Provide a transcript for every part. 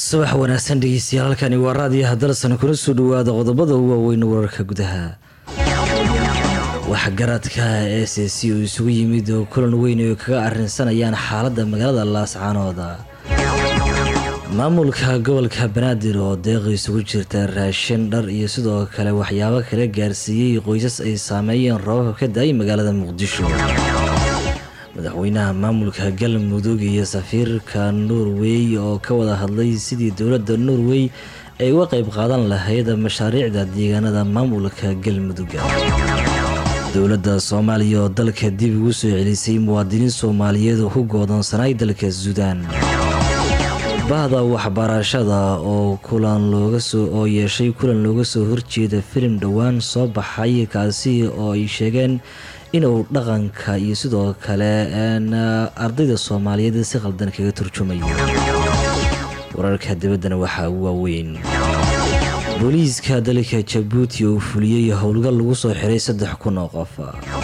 subax wanaagsan dhegeystayaal halkani waa raadiyaha dalsan kuna soo dhawaada qodobada ugu waaweyn wararka gudaha. waxgaradka SSC oo isugu yimid oo kulan weyn oo kaga arrinsanayaan xaaladda magaalada Laascaanood. maamulka gobolka Banaadir oo deeq isugu jirta raashin dhar iyo sidoo kale waxyaabo kale gaarsiiyay qoysas ay saameeyeen roobab ka da'ay magaalada Muqdisho. madaxweynaha maamulka Galmudug iyo safiirka Norway oo ka wada hadlay sidii dowladda Norway ay uga qayb qaadan lahayd mashaariicda deegaanada maamulka Galmudug. dowladda Soomaaliya oo dalka dib ugu soo celisay muwaadiniin Soomaaliyeed oo ku go'doonsanay dalka Suudaan. bahda waxbarashada oo yeeshay kulan looga soo horjeeda filim dhawaan soo baxay kaasi oo ay sheegeen inuu dhaqanka iyo sidoo kale ardayda Soomaaliyeed si qaldan kaga turjumayo. wararka dibaddana waxaa ugu waaweyn booliiska dalka Djibouti oo fuliyay howlgal lagu soo xiray 3,000 oo qof.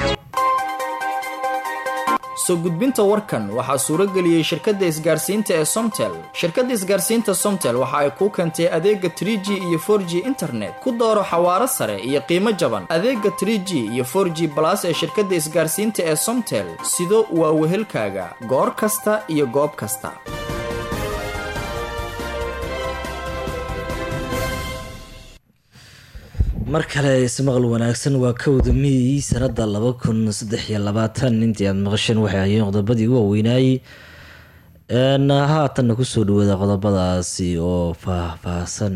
soo gudbinta warkan waxaa suuro geliyay shirkadda isgaarsiinta ee Somtel. shirkadda isgaarsiinta Somtel waxa ay ku keentay adeega 3G iyo 4G internet ku dooro xawaaro sare iyo qiimo jaban. adeega 3G iyo 4G Plus ee shirkadda isgaarsiinta ee Somtel sido waa wehelkaaga goor kasta iyo goob kasta. mar kale ismaqal wanaagsan waa kowda May sanada 2023 intii aad maqasheen waxay ahaayeen qodobadii ugu waaweynay haatan ku soo dhawaada qodobadaasi oo faahfaahsan.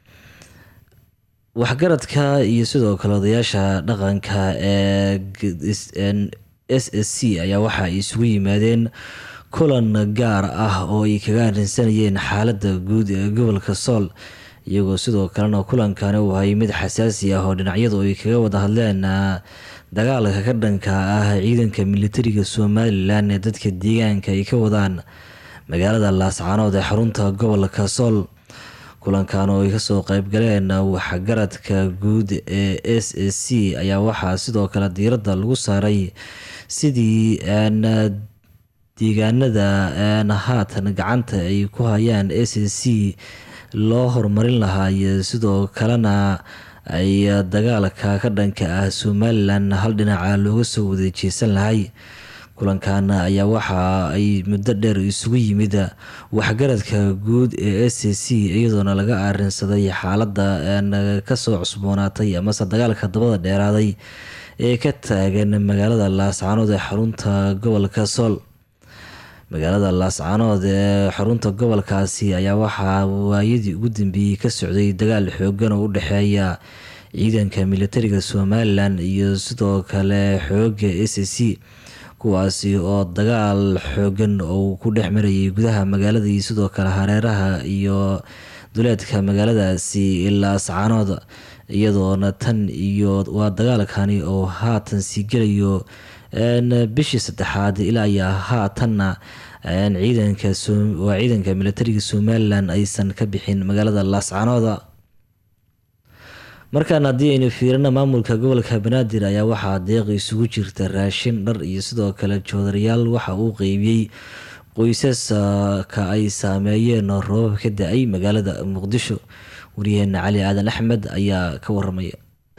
waxgaradka iyo sidoo kale odayaasha dhaqanka ee SSC ayaa waxa ay isugu yimaadeen kulan gaar ah oo ay kaga arrinsanayeen xaaladda guud ee gobolka Sool, iyagoo sidoo kalena kulankani uu ahay mid xasaasi ah oo dhinacyadu ay kaga wada hadleen dagaalka ka dhanka ah ciidanka militariga Somaliland ee dadka deegaanka ay ka wadaan magaalada Laascaanood ee xarunta gobolka Sool. kulankan oo ay kasoo qayb galeen waxgaradka guud ee SSC ayaa waxaa sidoo kale diiradda lagu saaray sidii deegaanada haatan gacanta ay ku hayaan SSC loo horumarin lahaa iyo sidoo kalena ay dagaalka ka dhanka ah Somaliland hal dhinaca looga soo wadeejiysan lahay. kulankan ayaa waxa ay muddo dheer isugu yimid waxgaradka guud ee SSC iyadoona laga arrinsaday xaaladda kasoo cusboonaatay amase dagaalka dabada dheeraaday ee ka taagan magaalada Laascaanood ee xarunta gobolka Sool. magaalada Laascaanood ee xarunta gobolkaasi ayaa waxaa waayadii ugu dambeeyay ka socday dagaal xoogan oo u dhexeeya ciidanka militariga Somaliland iyo sidoo kale xoogga SSC, kuwaasi oo dagaal xoogan oo ku dhex marayay gudaha magaalada iyo sidoo kale hareeraha iyo duleedka magaaladaasi Laascaanood, iyadoona tan iyo waa dagaalkani oo haatan sii gelayo bishii 3aad ilaa ayaa haatanna ciidanka militariga Somaliland aysan ka bixin magaalada Laascaanood. markaan haddii aynu fiirino maamulka gobolka Banaadir ayaa waxaa deeq isugu jirta raashin dhar iyo sidoo kale joodariyaal waxa uu qeybiyey qoysaska ay saameeyeen roobab ka da'ay magaalada Muqdisho. wariyaheena Cali Aadan Axmed ayaa ka waramaya.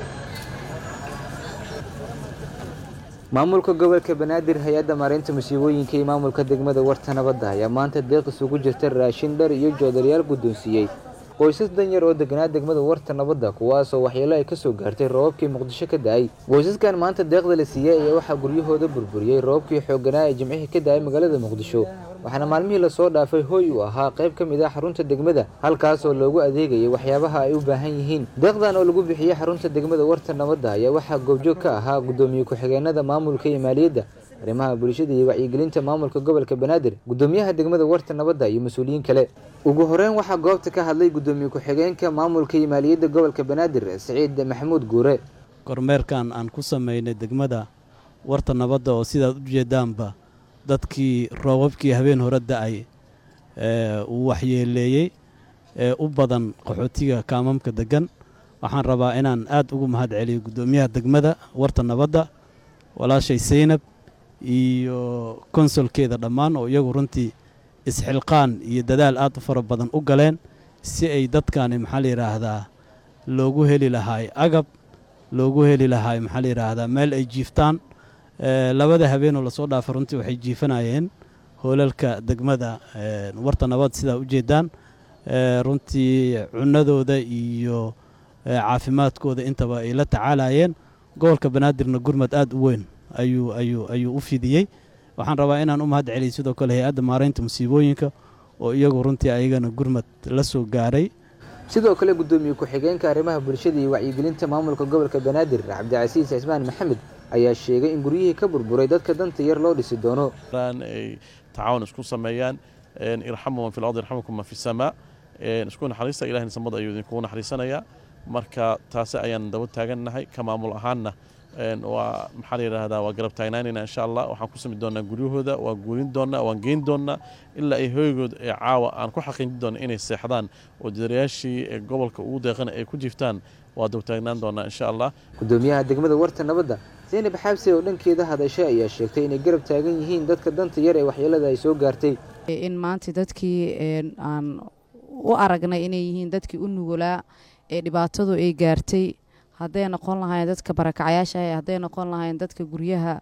maamulka gobolka Banaadir hay'adda maareynta musiibooyinka iyo maamulka degmada Warta Nabadda ayaa maanta deeq isugu jirta raashin dhar iyo joodariyaal guddoonsiiyey qoysas danyar oo deganaa degmada Warta Nabadda kuwaasoo waxyeelo ay ka soo gaartay roobabkii Muqdisho ka da'ay. qoysaskan maanta deeqda la siiyay ayaa waxaa guryahooda burburiyey roobabkii xoogganaa ee Jimcihii ka da'ay magaalada Muqdisho, waxaana maalmihii lasoo dhaafay hooy u ahaa qayb ka mid ah xarunta degmada halkaasoo loogu adeegayay waxyaabaha ay u baahan yihiin. deeqdan oo lagu bixiyey xarunta degmada Warta Nabadda ayaa waxaa goobjoog ka ahaa gudoomiye ku-xigeenada maamulka iyo maaliyadda, arrimaha bulshada iyo wacyigelinta maamulka gobolka Banaadir, gudoomiyaha degmada Warta Nabadda iyo mas'uuliyiin kale. ugu horeyn waxaa goobta ka hadlay gudoomiye ku-xigeenka maamulka iyo maaliyadda gobolka Banaadir Saciid Maxamuud Guure. kormeerkan aan ku sameynay degmada Warta Nabadda oo sidaad u jeedaanba dadkii roobabkii habeen hore da'ay uu waxyeeleeyey u badan qaxootiga kaamamka degan. waxaan rabaa inaan aad ugu mahad celiyo gudoomiyaha degmada Warta Nabadda walaashay Seynab iyo konsolkeeda dhammaan oo iyagu runtii isxilqaan iyo dadaal aad u fara badan u galeen si ay dadkani maxaa la yidhaahdaa loogu heli lahaay agab, loogu heli lahaay maxaa la yidhaahdaa meel ay jiiftaan. Labada habeenoo lasoo dhaafay runtii waxay jiifanayeen hoolalka degmada Warta Nabad sidaa u jeedaan. Runtii cunadooda iyo caafimaadkooda intaba ay la tacaalayeen. Gobolka Banaadirna gurmad aad u weyn ayuu u fidiyey. waxaan rabaa inaan u mahad celiyo sidoo kale hay'adda maareynta musiibooyinka oo iyagu runtii ayagana gurmad la soo gaaray. sidoo kale gudoomiye ku-xigeenka arrimaha bulshada iyo wacyigelinta maamulka gobolka Banaadir Cabdicasiis Cismaan Maxamed ayaa sheegay in guryihii ka burburay dadka danta yar loo dhisi doono. ay tacaawun isku sameeyaan irhamu man fil ardi yarhamukum man fis samaa isku naxariista Ilaahay samada ayuu idinku naxariisanaya. marka taasi ayaan daba taagannahay ka maamul ahaanna waa maxaa la yiraahdaa waa garab taagnaanina insha Allah. waxaan ku sami doonaa guryahooda, waa guurin doonaa, waan geyn doonaa ilaa ay hoygood ee caawa aan ku xaqiijin doono inay seexdaan oo jirayaashii gobolka ugu deeqan ay ku jiftaan. waa daba taagnaan doonaa insha Allah. gudoomiyaha degmada Warta Nabadda Zeynab Xabsi oo dhankeeda hadashay ayaa sheegtay inay garab taagan yihiin dadka danta yar ee waxyeelada ay soo gaartay. in maanta dadkii aan u aragnay inay yihiin dadkii u nugulaa ee dhibaatadu ay gaartay, hadday noqon lahayn dadka barakacayaasha ah, hadday noqon lahayn dadka guryaha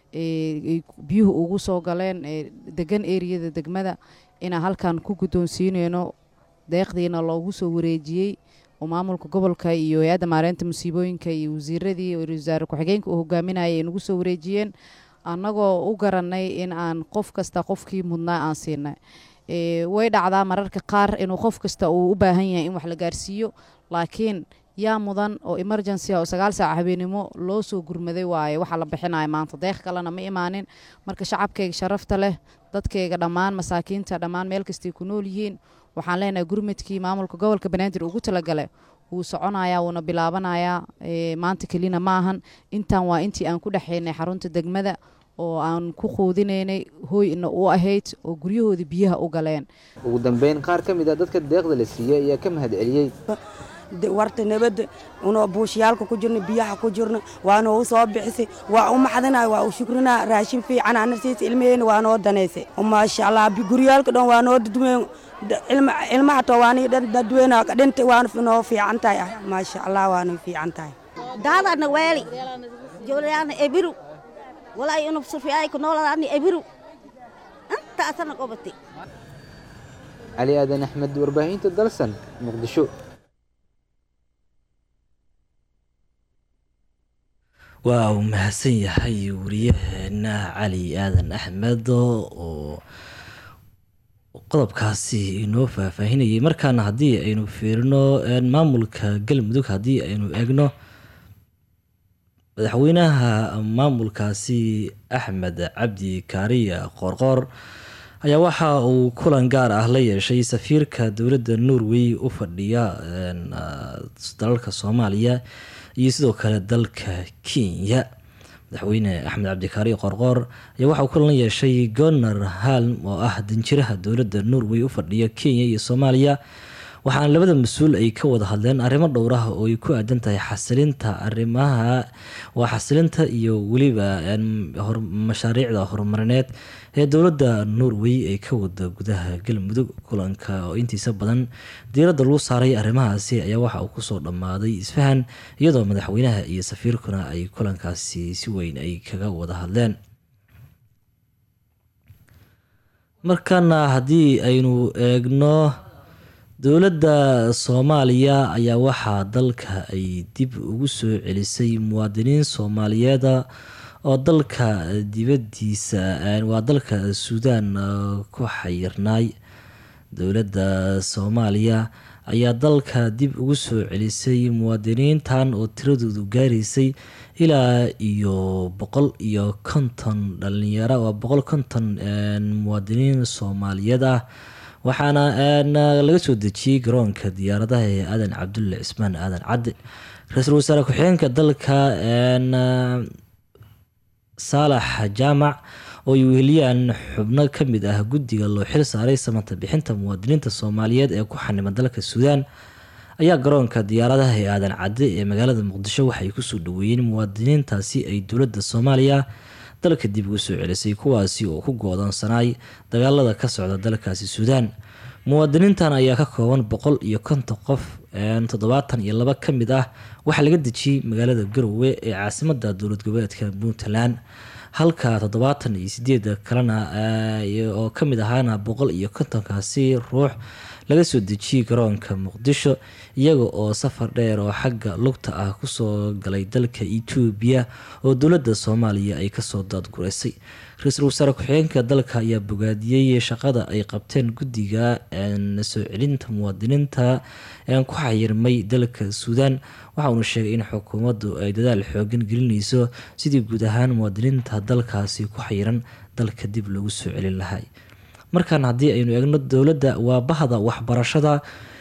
biyuhu ugu soo galeen degan eriyada degmada, inaan halkan ku guddoonsiinayno deeqdiina loogu soo wareejiyey oo maamulka gobolka iyo hay'adda maareynta musiibooyinka iyo wasiiradii iyo wasaare ku-xigeenka uu hogaaminayay nagu soo wareejiyeen, annagoo u garanay in aan qof kasta qofkii mudnaa aan siinay. way dhacdaa mararka qaar inuu qof kasta uu u baahan yahay in wax la gaarsiiyo, laakiin yaa mudan oo emergency oo 9 saac habeenimo loo soo gurmaday waaye waxa la bixinayo maanta. deeq kalena ma imaanin. marka shacabkayga sharafta leh, dadkayga dhammaan masaakiinta dhammaan meel kastay ku nool yihiin, waxaan leenahay gurmadkii maamulka gobolka Banaadir ugu talagalay wuu soconayaa, wuuna bilaabanayaa. maanta kelina ma ahan, intaan waa intii aan ku dhaxaynay xarunta degmada oo aan ku quudinaynay hooyna u ahayd oo guryahoodii biyaha u galeen. ugu dambeyn qaar ka mid ah dadka deeqda la siiyay ayaa ka mahad celiyay. Warta Nabadda una buushiyaalka ku jirna biyaha ku jirna waana u soo bixisay, waa u maxadinaa, waa u shukrina, raashin fiican aan siisay ilmeena waa noo daneysay. maasha Allah guryaalka dhan waa noo dadween ilmaha tawaani dadweena ka dhintay waan noo fiican tahay. maasha Allah waa noo fiican tahay. daadana weeli joolaana ebiru walaa inuu sufiyaay ku noolaani ebiru anta asana qobati. Ali Aadan Axmed, warbaahinta Dalsan, Muqdisho. waa uu mahadsan yahay wariyaheena Cali Aadan Axmed oo qodobkaasi inoo faahfaahinayay. markaana haddii aynu fiirino maamulka Galmudug, haddii aynu eegno madaxweynaha maamulkaasi Axmed Cabdi Kaariye Qoorqoor ayaa waxa uu kulan gaar ah la yeeshay safiirka dowladda Norway u fadhiya dalalka Soomaaliya iyo sidoo kale dalka Kenya. madaxweyne Axmed Cabdi Kaariye Qoorqoor ayaa waxa uu kulan la yeeshay Gunnar Halm oo ah danjiraha dowladda Norway u fadhiya Kenya iyo Soomaaliya, waxaana labada mas-uul ay ka wada hadleen arrimo dhowr ah oo ay ku aadan tahay xasilinta iyo weliba mashaariicda horumarineed ee dowladda Norway ay ka wada gudaha Galmudug. kulanka oo intiisa badan diiradda lagu saaray arrimahaasi ayaa waxa uu kusoo dhammaaday isfahan, iyadoo madaxweynaha iyo safiirkuna ay kulankaasi si weyn ay kaga wada hadleen. markana haddii aynu eegno dowladda Soomaaliya ayaa waxaa dalka ay dib ugu soo celisay muwaadiniin Soomaaliyeed oo dalka dibadiisa waa dalka Suudaan ku xayirnay. dowladda Soomaaliya ayaa dalka dib ugu soo celisay muwaadiniintan oo tiradoodu gaaraysay ilaa iyo 150 dhalinyaro, waa 150 muwaadiniin Soomaaliyeed ah, waxaana laga soo dejiyey garoonka diyaaradaha ee Aadan Cabdulle Cismaan Aadan Cadde. ra-iisul wasaare ku-xigeenka dalka Saalax Jaamac oo ay weheliyaan xubno ka mid ah guddiga loo xil saaray samata bixinta muwaadiniinta Soomaaliyeed ee ku xaniman dalka Suudaan ayaa garoonka diyaaradaha ee Aadan Cadde ee magaalada Muqdisho waxay ku soo dhaweeyeen muwaadiniintaasi ay dowladda Soomaaliya dalka dib ugu soo celisay, kuwaasi oo ku go'doonsanay dagaalada ka socda dalkaasi Suudaan. muwaadiniintan ayaa ka kooban 150 qof 72 ka mid ah waxaa laga dejiyey magaalada Garowe ee caasimada dowlad goboleedka Puntland halka 78 kalena oo ka mid ahaana 150kaasi ruux laga soo dejiyey garoonka Muqdisho iyaga oo safar dheer oo xagga lugta ah kusoo galay dalka Itoobiya oo dowladda Soomaaliya ay kasoo daadgureysay. Ra'iisul Wasaare ku-xigeenka dalka ayaa bogaadiyey shaqada ay qabteen guddiga soo celinta muwaadiniinta ku xayirmay dalka Suudaan waxa uu sheegay in xukuumaddu ay dadaal xooggan gelinayso sidii guud ahaan muwaadiniinta dalkaasi ku xayiran dalka dib loogu soo celin lahaa. markaan haddii aynu eegno dowladda waa bahda waxbarashada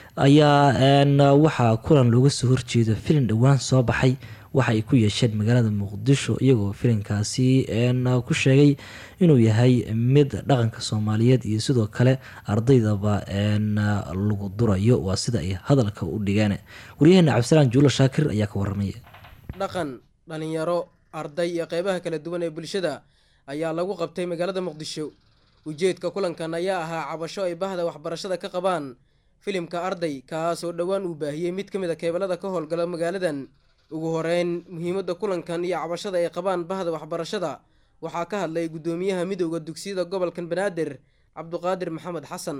ayaa waxaa kulan looga soo horjeeda filin dhowaan soo baxay waxa ay ku yeesheen magaalada Muqdisho iyagoo filinkaasi ku sheegay inuu yahay mid dhaqanka Soomaaliyeed iyo sidoo kale ardaydaba lagu durayo waa sida ay hadalka u dhigeen. Wariyahana Cabdisalaan Juulo Shaakir ayaa ka warramay. Dhaqan dhalinyaro arday iyo qaybaha kala duwan ee bulshada ayaa lagu qabtay magaalada Muqdisho. ujeedka kulankan ayaa ahaa cabasho ay bahda waxbarashada ka qabaan filimka Arday kaas oo dhawaan uu baahiyay mid kamid ah keebelada ka howlgala magaaladan. ugu horeyn muhiimadda kulankan iyo cabashada ay qabaan bahda waxbarashada waxaa ka hadlay gudoomiyaha midowga dugsiyada gobolka Banaadir Cabduqaadir Maxamed Xasan.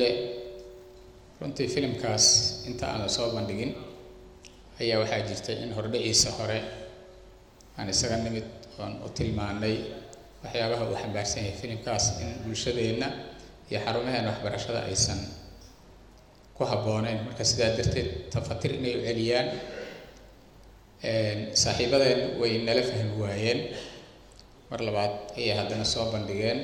runtii filimkaas inta aan soo bandhigin ayaa waxaa jirtay in hordhaciisa hore aan isaga nimid oo tilmaanay waxyaabaha uu xambaarsan yahay filimkaas in bulshadeena iyo xarumaheena waxbarashada aysan ku habboonayn marka sidaa darteed tafatir inay u celiyaan saaxiibadeen way nala fahmi waayeen mar labaad ayay haddana soo bandhigeen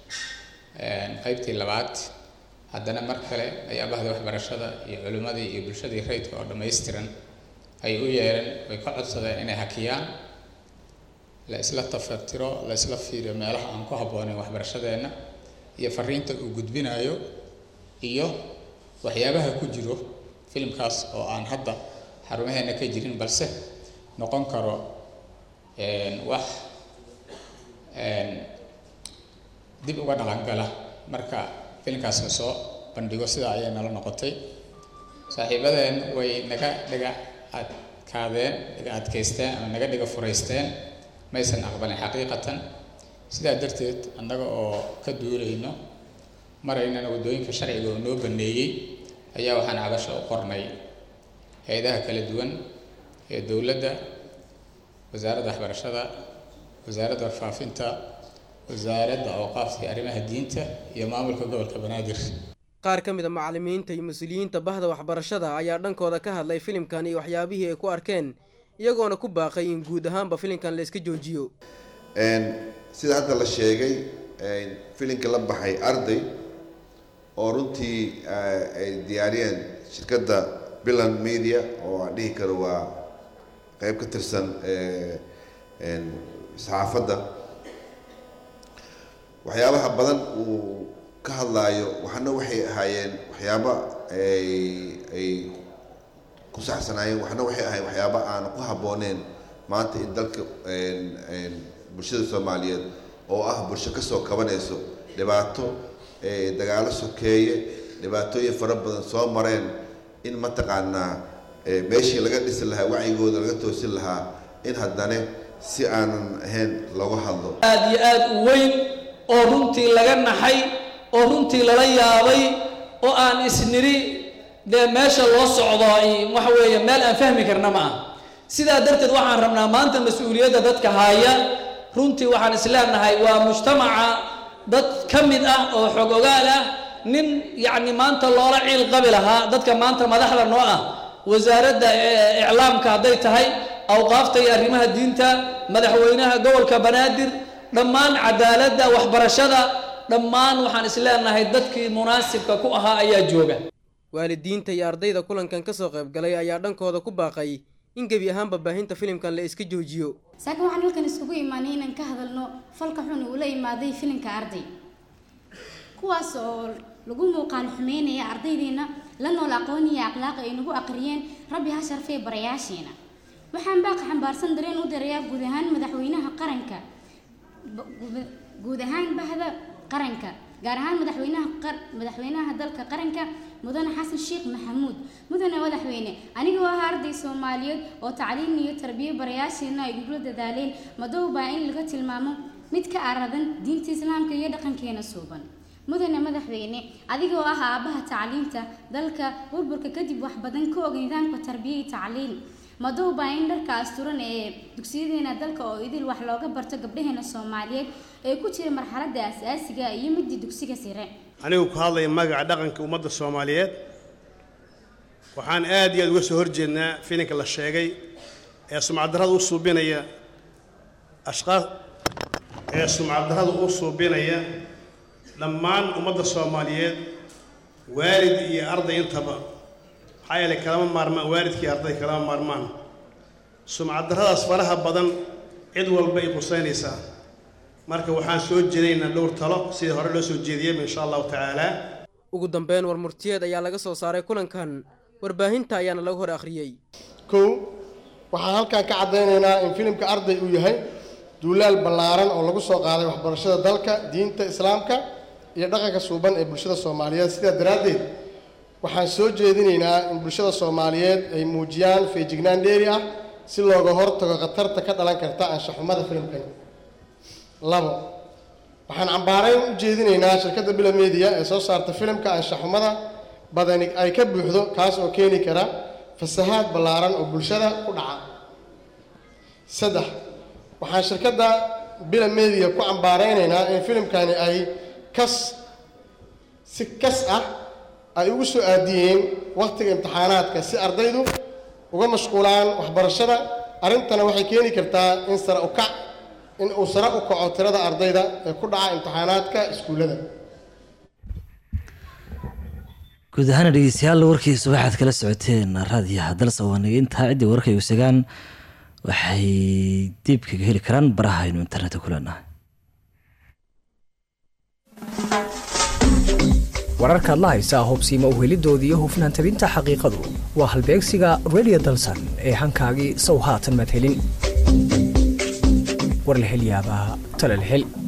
qaybtii labaad haddana mar kale ayaa bahda waxbarashada iyo culimadii iyo bulshadii rayidka oo dhammaystiran ay u yeereen way ka codsadeen inay hakiyaan la isla tafatiro la isla fiiriyo meelaha aan ku habboonayn waxbarashadeena iyo fariinta uu gudbinayo iyo waxyaabaha ku jiro filimkaas oo aan hadda xarumaheena ka jirin balse noqon karo wax dib uga dhaqan gala marka filimkaas la soo bandhigo sidaa ayay nala noqotay. saaxiibadeen way naga dhiga adkaysteen ama naga dhiga furaysteen maysan aqbalin xaqiiqatan sidaa darteed annaga oo ka duulayno maraynana waddooyinka sharciga oo noo baneeyey ayaa waxaan cabasho u qornay hay'adaha kala duwan ee dowladda wasaaradda waxbarashada wasaaradda warfaafinta wasaaradda awqaafta iyo arrimaha diinta iyo maamulka gobolka Banaadir. qaar ka mid ah macallimiinta iyo mas'uuliyiinta bahda waxbarashada ayaa dhankooda ka hadlay filimkan iyo waxyaabihii ay ku arkeen iyagoona ku baaqay in guud ahaanba filimkan la iska joojiyo. sida hadda la sheegay filimka la baxay Arday oo runtii ay diyaariyeen shirkadda Bilan Media oo aan dhihi karo waa qayb ka tirsan saxaafadda waxyaabaha badan uu ka hadlaayo waxna waxay ahaayeen waxyaabo ay ku saxsanaayeen waxna waxay ahaayeen waxyaabo aan ku habbooneen maanta in dalka bulshada Soomaaliyeed oo ah bulsho ka soo kabanayso dhibaato dagaalo sokeeye dhibaatooyin fara badan soo mareen in mataqaanaa meeshii laga dhisi lahaa wacyigooda laga toosin lahaa in haddana si aanan ahayn looga hadlo aad iyo aad u weyn oo runtii laga naxay oo runtii lala yaabay oo aan isniri dee meesha loo socdo waxa weeye meel aan fahmi karna ma aha. sidaa darteed waxaan rabnaa maanta mas-uuliyadda dadka haya runtii waxaan isleenahay waa mujtamaca dad ka mid ah oo xog ogaal ah nin yacni maanta loola ciil qabi lahaa dadka maanta madaxda noo ah wasaaradda iclaamka hadday tahay awqaafta iyo arrimaha diinta madaxweynaha gobolka Banaadir dhammaan cadaaladda waxbarashada dhammaan waxaan isleenahay dadkii munaasibka ku ahaa ayaa jooga. waalidiinta iyo ardayda kulankan ka soo qayb galay ayaa dhankooda ku baaqay in gebi ahaanba baahinta filimkan la iska joojiyo. saakin waxaan halkan isugu imaanay inaan ka hadalno falka xun uu la imaaday filimka Arday kuwaas oo lagu muuqaal xumeynaya ardaydeena la nool aqoon iyo akhlaaq ay nagu aqriyeen rabbi ha sharfay barayaasheena. waxaan baaq xambaarsan dareen u dirayaa guud ahaan madaxweynaha qaranka guud ahaan bahda qaranka gaar ahaan madaxweynaha dalka qaranka mudane xasan sheekh maxamuud. mudane madaxweyne, aniga waa arday Soomaaliyeed oo tacliin iyo tarbiyo barayaasheena ay ugu dadaaleen madowba in laga tilmaamo mid ka aradan diinta Islaamka iyo dhaqankeena suuban. mudane madaxweyne, adiga oo ah aabaha tacliinta dalka burburka kadib wax badan ka og nidaamka tarbiyo iyo tacliin madowba in dharka asturan ee dugsiyadeena dalka oo idil wax looga barto gabdhaheena Soomaaliyeed ee ku jira marxaladda asaasiga iyo midda dugsiga sare. anigu ku hadlay magaca dhaqanka ummadda Soomaaliyeed waxaan aad iyo aad uga soo horjeednaa filinka la sheegay ee sumcadarrada u suubinaya ashqaas ee sumcadarrada u suubinaya dhammaan ummadda Soomaaliyeed waalid iyo arday intaba xayale kalama maarmaan waalidkii arday kalama maarmaan sumcadarradaas faraha badan cid walba ay qusaynaysaa marka waxaan soo jeedaynaa dhowr talo sidii hore loo soo jeediyay insha Allah taala. ugu dambeyn warmurtiyeed ayaa laga soo saaray kulankan warbaahinta ayaana lagu hor akhriyay. waxaan halkan ka cadeynaynaa in filimka arday uu yahay duulaal ballaaran oo lagu soo qaaday waxbarashada dalka diinta Islaamka iyo dhaqanka suuban ee bulshada Soomaaliyeed. sidaa daraadeed waxaan soo jeedinaynaa in bulshada Soomaaliyeed ay muujiyaan feejignaan dheeri ah si looga hortago khatarta ka dhalan karta anshaxumada filimkan. 2 waxaan cambaarayn u jeedinaynaa shirkadda Bila Media ee soo saarta filimka anshaxumada badani ay ka buuxdo kaas oo keeni kara fasahaad ballaaran oo bulshada ku dhaca. 3 waxaan shirkadda Bila Media ku cambaaraynaynaa in filimkani ay si kas ah ay ugu soo aadiyeen waqtiga imtixaanaadka si ardaydu uga mashquulaan waxbarashada. arrintana waxay keeni kartaa in uu sare u kaco tirada ardayda ee ku dhaca imtixaanaadka iskuulada. guud ahaan dhegeystayaal warkiisa waxaad kala socoteen raadiyaha dalsa waaniga intaa ciddii warkay u segaan waxay dib kaga heli karaan baraha aynu internetka ku leenahay. wararka la haysa hubsiima u helidoodii iyo hufnaan tabinta xaqiiqadu waa halbeegsiga Radio Dalsan ee hankaagii sow haatan mad helin war la hel yaabaa tala la hel.